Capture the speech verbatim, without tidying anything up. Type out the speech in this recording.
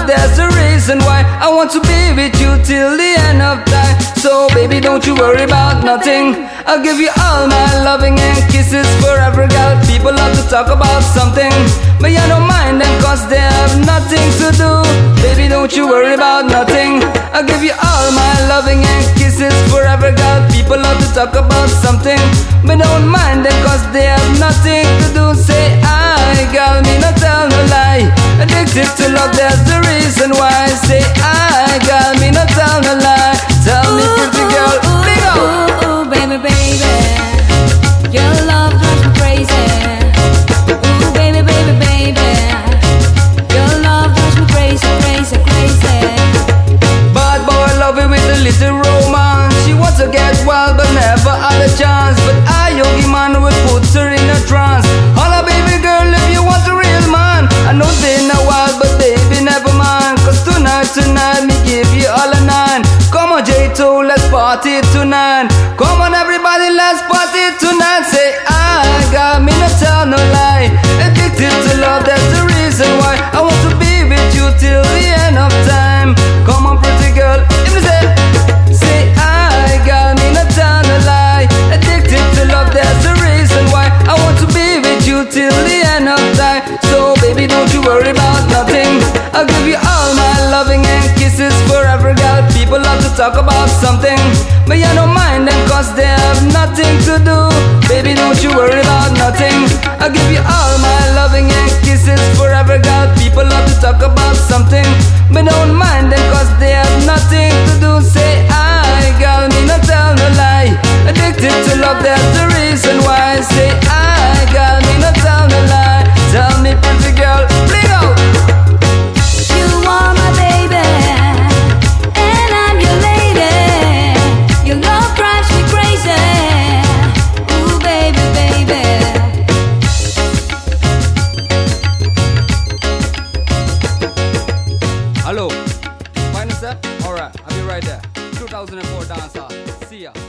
love, there's a reason why I want to be with you till the end of time. So baby, don't you worry about nothing. I'll give you all my loving and kisses forever, girl. People love to talk about something, but you don't mind them cause they have nothing to do. Baby, don't you worry about nothing. I'll give you all my loving and kisses forever, girl. People love to talk about something, but don't mind them cause they have nothing to do. Say I, girl, me not tell no lie. Addicted to love, that's the reason why. Say I, girl, me not tell no lie. Tell me pretty girl, big up. Ooh, ooh, baby, baby, your love drives me crazy. Ooh, baby, baby, baby, your love drives me crazy, crazy, crazy. Bad boy love it with a little romance. She wants to get wild but never had a chance. But I, Yogi man, will put her in a trance. Holla baby girl if you want a real man. I know they not wild but baby never mind. Cause tonight, tonight me give you all a nine. Come on J two, let's party tonight. Come on everybody, let's party tonight. Say I got me no tell no lie. Addicted to love, that's the reason why I want to be with you till the end of time. Come on pretty girl, if you say, say I got me no tell no lie. Addicted to love, that's the reason why I want to be with you till the end of time. So baby, don't you worry about nothing. I'll give you all my loving and kisses forever, girl. People love to talk about something, but you don't mind them cause they have nothing to do. Baby, don't you worry about nothing. I'll give you all my loving and kisses forever, girl. People love to talk about something, but don't mind them cause they have nothing to do. Say I, girl, me not tell no lie. Addicted to love, that's the reason why. Say I, girl, me not tell no lie. Tell me pretty girl, bling out. You are my baby, and I'm your lady. Your love drives me crazy. Ooh, baby, baby. Hello, find us up? Alright, I'll be right there. two thousand four Dance Hall. See ya.